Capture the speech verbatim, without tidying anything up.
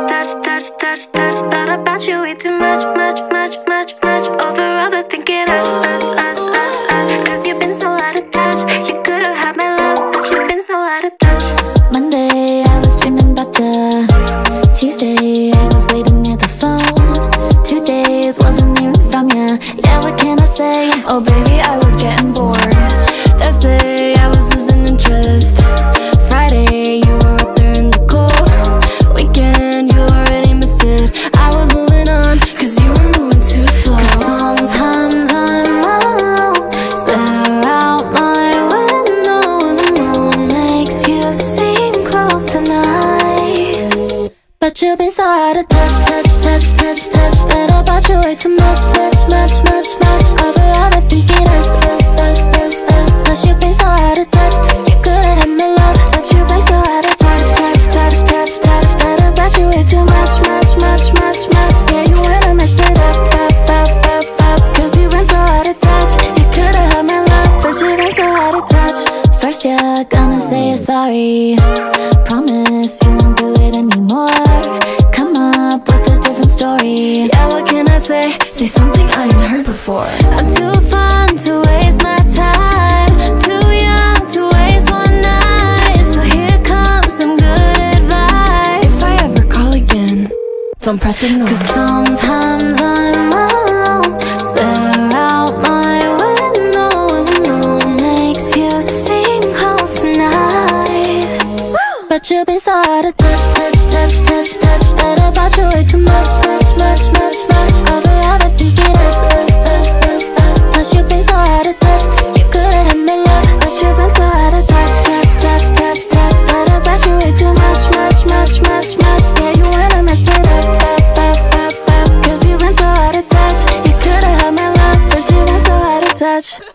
touch, touch, touch, touch. Thought about you way too much, much, much, much, much. Over overthinking us, us, us, us, us. Cause you've been so out of touch. You could've had my love, but you've been so out of touch. Monday, I was dreaming about you. Tuesday, I was waiting near the phone. Two days, wasn't hearing from you. Yeah, what can I say? Oh baby, I was getting bored. Thursday, I was losing interest. Friday, you were up there in the cold. Weekend, you already missed it. I was moving on, cause you were moving too slow. Cause sometimes I'm alone, stare out my window. The moon makes you seem close tonight, but you've been so out of touch, touch, touch, touch, touch. Thought about you way too much, much, much, much, much. Over overthinking us, us, us, us, us. Cause you've been so out of touch. You could've had my love, but you've been so out of touch, touch, touch, touch, touch. Thought about you way too much, much, much, much, much. Yeah, you wanna mess it up, up, up, up, up. Cause you've been so out of touch. You could've had my love, but you've been so out of touch. First you're gonna say you're sorry. Promise you won't do it anymore. Come up with a different story. Yeah, what can I say? Say something I ain't heard before. I'm too fun to waste my time, too young to waste one night. So here comes some good advice. If I ever call again, don't press ignore. Cause sometimes I'm alone, stare out my window. The moon makes you seem close tonight, but you've been so out of touch, touch, touch, touch, touch. Thought about you way too much, much, much, much, much. Over overthinking us, us, us, us, us. Cause you've been so out of touch. You could've had my love, but you've been so out of touch, touch, touch, touch, touch. Thought about you way too much, much, much, much, much. Yeah, you wanna mess it up, up, up, up, up. Cause you've been so out of touch. You could've had my love, but you've been so out of touch.